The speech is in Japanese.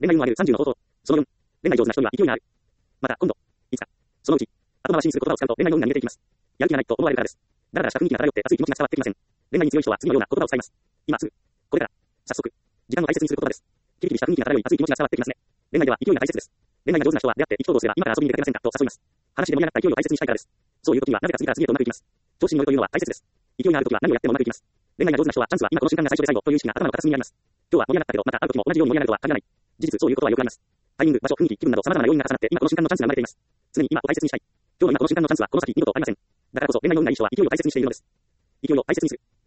恋愛運を上げる30の方法。その4、恋愛上手な人には勢いがある。また、今度、いつか、そのうち、後回しにする言葉を使うと恋愛の運が逃げていきます。やる気がないと思われるからです。だらだらした雰囲気が漂って熱い気持ちが伝わってきません。恋愛に強い人は次のような言葉を使います。今すぐ、これから、早速、時間を大切にする言葉です。キリキリした雰囲気が漂い熱い気持ちが伝わってきますね。恋愛では勢いが大切です。恋愛が上手な人は出会って意気投合すれば今から遊びに出かけませんかと誘います。話で盛り上がった勢いを大切にしたいからです。そういう時にはなぜか次から次へとうまくいきます。調子に乗るというのは大切です。勢いがある時は何をやってもうまくいきます。恋愛が上手な人はチャンスは今この瞬間が最初で最後という意識が頭の片隅にあります。今日は盛り上がったけどまた会う時も同じように盛り上がるとは限らない。事実そういうことはよくあります。タイミング、場所、雰囲気、気分など様々な要因が重なって今この瞬間のチャンスが生まれています。常に今を大切にしたい。今日の今この瞬間のチャンスはこの先二度とありません。だからこそ恋愛の運がいい人は勢いを大切にしているのです。勢いを大切にする。